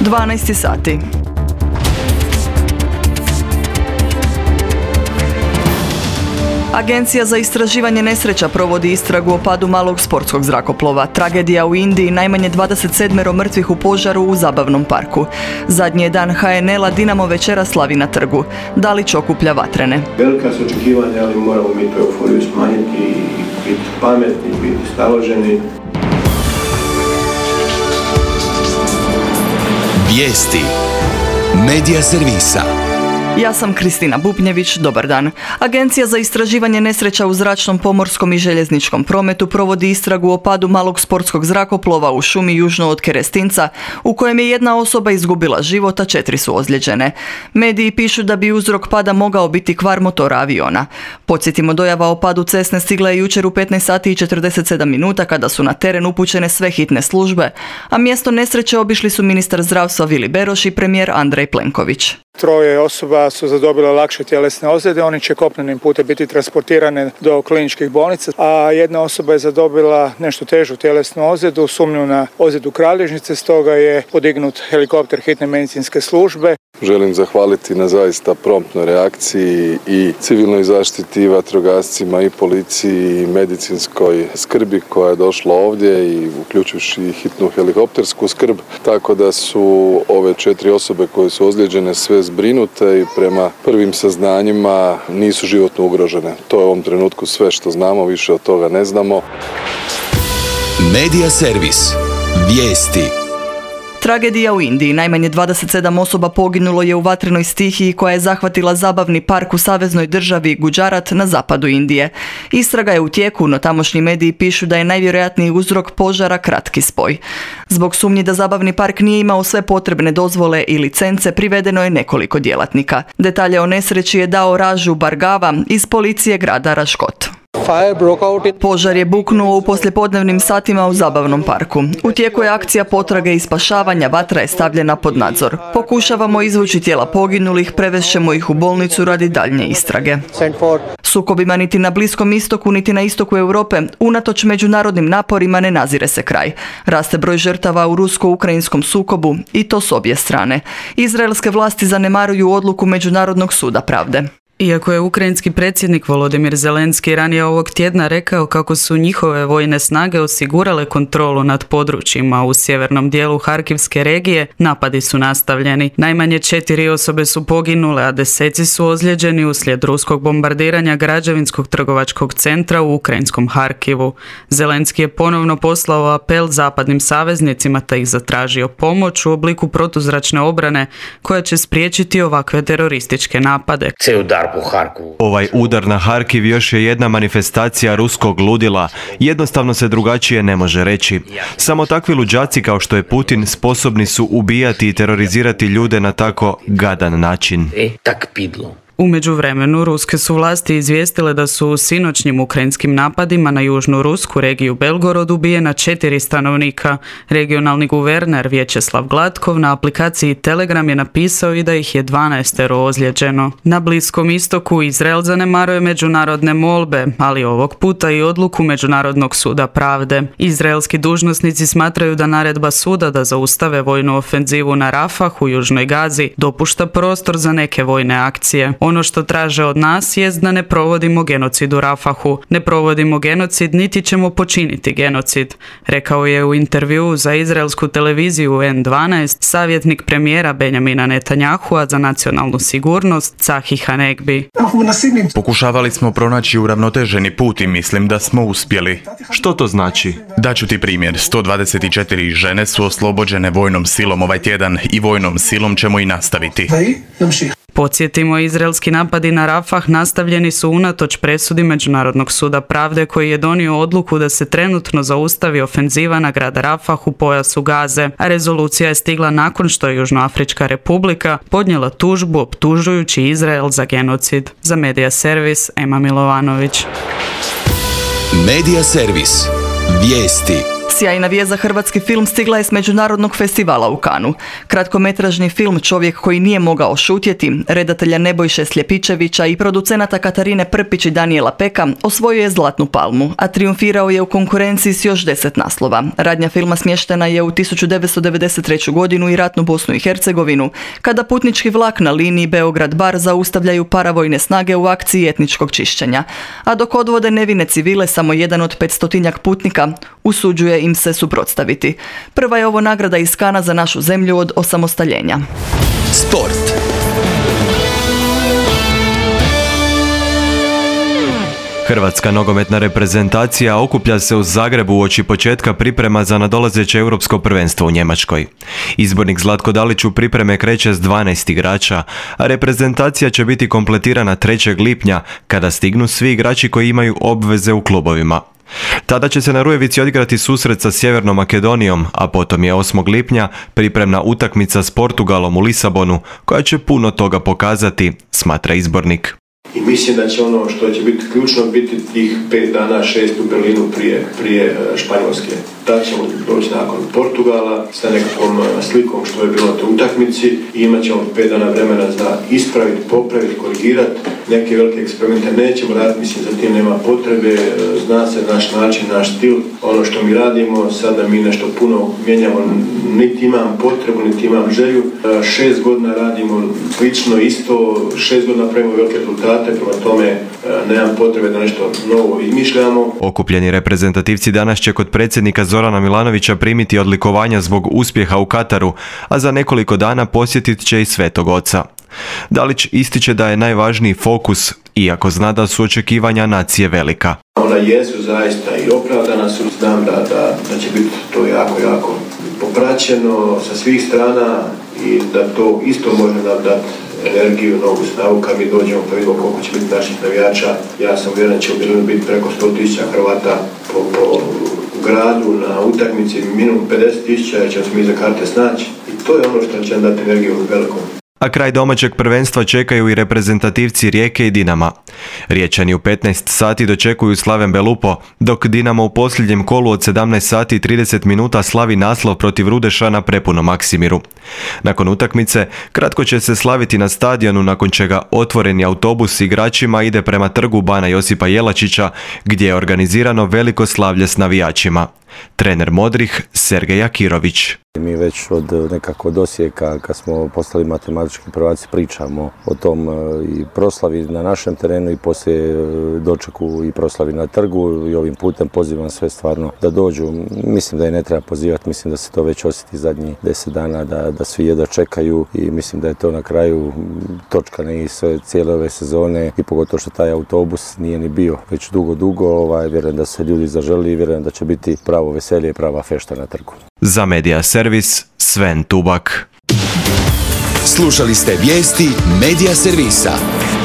12 sati. Agencija za istraživanje nesreća provodi istragu o padu malog sportskog zrakoplova. Tragedija u Indiji, najmanje 27 mrtvih u požaru u zabavnom parku. Zadnji je dan HNL-a, Dinamo večera slavi na trgu. Dalić okuplja vatrene. Velika su očekivanja, ali moramo mi tu euforiju smanjiti i biti pametni, biti staloženi. Vijesti Medija servisa. Ja sam Kristina Bubnjević, dobar dan. Agencija za istraživanje nesreća u zračnom, pomorskom i željezničkom prometu provodi istragu o padu malog sportskog zrakoplova u šumi južno od Kerestinca, u kojem je jedna osoba izgubila život, a 4 su ozlijeđene. Mediji pišu da bi uzrok pada mogao biti kvar motora aviona. Podsjetimo, dojava o padu Cessne stigla je jučer u 15 sati i 47 minuta kada su na teren upućene sve hitne službe, a mjesto nesreće obišli su ministar zdravstva Vili Beroš i premijer Andrej Plenković. 3 osoba su zadobile lakše tjelesne ozljede, oni će kopnenim putem biti transportirane do kliničkih bolnica, a jedna osoba je zadobila nešto težu tjelesnu ozljedu, sumnju na ozljedu kralježnice, stoga je podignut helikopter hitne medicinske službe. Želim zahvaliti na zaista promptnoj reakciji i civilnoj zaštiti, i vatrogascima, i policiji, i medicinskoj skrbi koja je došla ovdje, i uključujući i hitnu helikoptersku skrb, tako da su ove 4 osobe koje su ozlijeđene sve zbrinute i prema prvim saznanjima nisu životno ugrožene. To je u ovom trenutku sve što znamo, više od toga ne znamo. Medija servis. Vijesti. Tragedija u Indiji, najmanje 27 osoba poginulo je u vatrenoj stihiji koja je zahvatila zabavni park u saveznoj državi Gujarat na zapadu Indije. Istraga je u tijeku, no tamošnji mediji pišu da je najvjerojatniji uzrok požara kratki spoj. Zbog sumnji da zabavni park nije imao sve potrebne dozvole i licence, privedeno je nekoliko djelatnika. Detalje o nesreći je dao Ražu Bargava iz policije grada Raškot. Požar je buknuo u poslijepodnevnim satima u zabavnom parku. U tijeku je akcija potrage i spašavanja, vatra je stavljena pod nadzor. Pokušavamo izvući tijela poginulih, prevešćemo ih u bolnicu radi daljnje istrage. Sukobima niti na Bliskom istoku, niti na istoku Europe, unatoč međunarodnim naporima, ne nazire se kraj. Raste broj žrtava u rusko-ukrajinskom sukobu, i to s obje strane. Izraelske vlasti zanemaruju odluku Međunarodnog suda pravde. Iako je ukrajinski predsjednik Volodimir Zelenski ranije ovog tjedna rekao kako su njihove vojne snage osigurale kontrolu nad područjima u sjevernom dijelu Harkivske regije, napadi su nastavljeni. Najmanje 4 osobe su poginule, a 10 su ozlijeđeni uslijed ruskog bombardiranja građevinskog trgovačkog centra u ukrajinskom Harkivu. Zelenski je ponovno poslao apel zapadnim saveznicima te ih zatražio pomoć u obliku protuzračne obrane koja će spriječiti ovakve terorističke napade. Ovaj udar na Harkiv još je jedna manifestacija ruskog ludila. Jednostavno se drugačije ne može reći. Samo takvi luđaci kao što je Putin sposobni su ubijati i terorizirati ljude na tako gadan način. U međuvremenu, ruske su vlasti izvijestile da su u sinoćnjim ukrajinskim napadima na južnu rusku regiju Belgorod ubijena 4 stanovnika. Regionalni guverner Vječeslav Glatkov na aplikaciji Telegram je napisao i da ih je 12 ozlijeđeno. Na Bliskom istoku Izrael zanemaruje međunarodne molbe, ali ovog puta i odluku Međunarodnog suda pravde. Izraelski dužnosnici smatraju da naredba suda da zaustave vojnu ofenzivu na Rafah u južnoj Gazi dopušta prostor za neke vojne akcije. Ono što traže od nas jest da ne provodimo genocid u Rafahu. Ne provodimo genocid niti ćemo počiniti genocid, rekao je u intervjuu za izraelsku televiziju N12 savjetnik premijera Benjamina Netanyahua za nacionalnu sigurnost Tzahi Hanegbi. Pokušavali smo pronaći uravnoteženi put i mislim da smo uspjeli. Što to znači? Daću ti primjer. 124 žene su oslobođene vojnom silom ovaj tjedan i vojnom silom ćemo i nastaviti. Podsjetimo, izraelski napadi na Rafah nastavljeni su unatoč presudi Međunarodnog suda pravde koji je donio odluku da se trenutno zaustavi ofenziva na grad Rafah u pojasu Gaze, a rezolucija je stigla nakon što je Južnoafrička republika podnijela tužbu optužujući Izrael za genocid. Za Medija servis, Ema Milovanović. Medija servis. Vijesti. Sjajna vijest za hrvatski film stigla je s Međunarodnog festivala u Kanu. Kratkometražni film Čovjek koji nije mogao šutjeti, redatelja Nebojše Sljepičevića i producenata Katarine Prpić i Danijela Peka osvojio je Zlatnu palmu, a triumfirao je u konkurenciji s još 10 naslova. Radnja filma smještena je u 1993. godinu i ratnu Bosnu i Hercegovinu, kada putnički vlak na liniji Beograd-Bar zaustavljaju paravojne snage u akciji etničkog čišćenja, a dok odvode nevine civile, samo jedan od 500 putnika usuđuje im se suprotstaviti. Prva je ovo nagrada iz Kana za našu zemlju od osamostaljenja. Sport. Hrvatska nogometna reprezentacija okuplja se u Zagrebu uoči početka priprema za nadolazeće europsko prvenstvo u Njemačkoj. Izbornik Zlatko Dalić u pripreme kreće s 12 igrača, a reprezentacija će biti kompletirana 3. lipnja kada stignu svi igrači koji imaju obveze u klubovima. Tada će se na Rujevici odigrati susret sa Sjevernom Makedonijom, a potom je 8. lipnja pripremna utakmica s Portugalom u Lisabonu, koja će puno toga pokazati, smatra izbornik. I mislim da će ono što će biti ključno biti tih 5 dana, 6 u Berlinu prije Španjolske. Tad ćemo doći nakon Portugala sa nekakvom slikom što je bilo na toj utakmici i imat ćemo 5 dana vremena za ispraviti, popraviti, korigirati. Neke velike eksperimente nećemo raditi, mislim za tim nema potrebe, zna se naš način, naš stil, ono što mi radimo, sada mi nešto puno mijenjamo, niti imam potrebu, niti imam želju. 6 godina radimo slično, isto, 6 godina pravimo velike rezultate, prema tome nemam potrebe da nešto novo izmišljamo. Okupljeni reprezentativci danas će kod predsjednika Zorana Milanovića primiti odlikovanja zbog uspjeha u Kataru, a za nekoliko dana posjetit će i Svetog Oca. Dalić ističe da je najvažniji fokus, iako zna da su očekivanja nacije velika. Ona jesu zaista i opravdana su, znam da će biti to jako popraćeno sa svih strana i da to isto može nam dati energiju, novu snagu kad mi dođemo pa vidimo koliko će biti naših navijača. Ja sam uvjeren da će u Berlinu biti preko 100.000 Hrvata po gradu na utakmici, minimum 50.000 jer ćemo se mi za karte snaći i to je ono što će nam dati energiju velikom. A kraj domaćeg prvenstva čekaju i reprezentativci Rijeke i Dinama. Riječani u 15 sati dočekuju Slaven Belupo, dok Dinamo u posljednjem kolu od 17 sati i 30 minuta slavi naslov protiv Rudeša na prepunom Maksimiru. Nakon utakmice, kratko će se slaviti na stadionu, nakon čega otvoreni autobus s igračima ide prema trgu Bana Josipa Jelačića, gdje je organizirano veliko slavlje s navijačima. Trener Modrih, Sergej Akirović. Mi već od nekako Osijeka, kad smo postali matematički prvaci, pričamo o tom i proslavi na našem terenu i poslije dočeku i proslavi na trgu i ovim putem pozivam sve stvarno da dođu. Mislim da je ne treba pozivati, mislim da se to već osjeti zadnjih 10 dana, da svi jedva čekaju i mislim da je to na kraju točka ne i sve cijele ove sezone i pogotovo što taj autobus nije ni bio već dugo, vjerujem da se ljudi zaželi i vjerujem da će biti pravo veselje i prava fešta na trgu. Za Medija Servis, Sven Tubak. Slušali ste vijesti Medija Servisa.